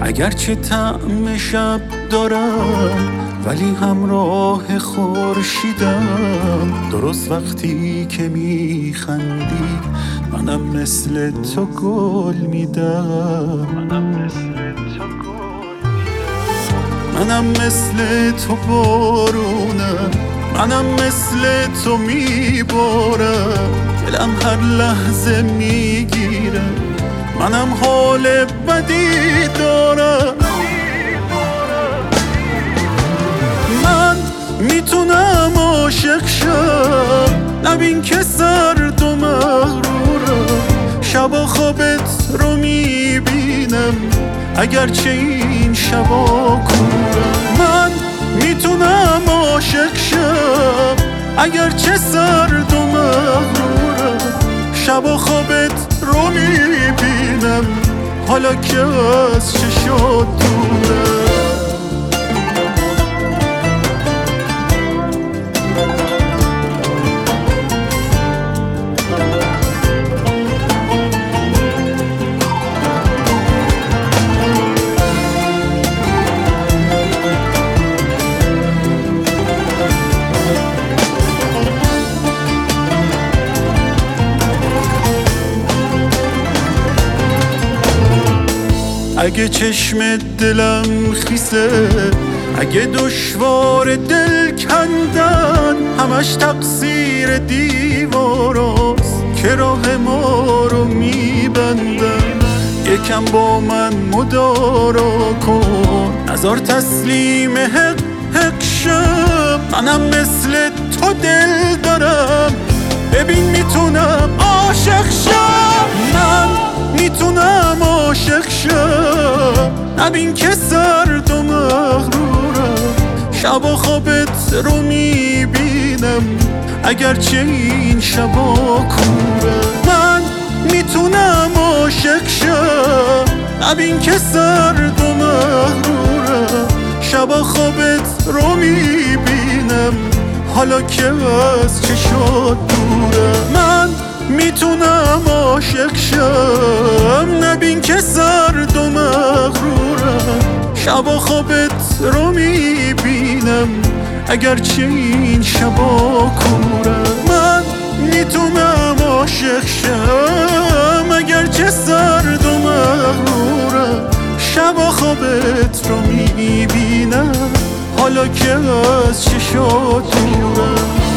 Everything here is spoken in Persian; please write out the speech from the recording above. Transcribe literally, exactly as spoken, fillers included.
اگرچه طعم شب دارم ولی همراه خورشیدم. درست وقتی که میخندی منم مثل تو گل میدم. منم مثل تو گل منم مثل تو بارونم، منم مثل تو میبارم. دلم هر لحظه میگیره، منم حال بدی دارم. من میتونم عاشق شم، نبین که سرد و مغرورم. شبا خوابت رو میبینم اگرچه این شبا کورم. من میتونم عاشق شم اگرچه سرد و مغرورم. شبا خوابت رو میبینم حالا که از چشات دورم. اگه چشم دلم خیسه، اگه دشوار دل کندن، همش تقصیر دیواراست که راه ما رو میبندن. یکم با من مدارا کن، نذار تسلیم حق حق شم. منم مثل تو دل دارم، ببین میتونم عاشق شم. من میتونم عاشق شم، نبین که سرد و مغرورم. شبا خوابت رو میبینم اگرچه این شبا کورم. من میتونم عاشق شم، نبین که سرد و مغرورم. شبا خوابت رو میبینم حالا که از چشات دورم. من میتونم عاشق شم، نبین که سرد و مغرورم. شبا خوابت رو میبینم اگرچه این شبا کورم. من میتونم عاشق شم اگرچه سرد و مغرورم. شبا خوابت رو میبینم حالا که از چشات دورم.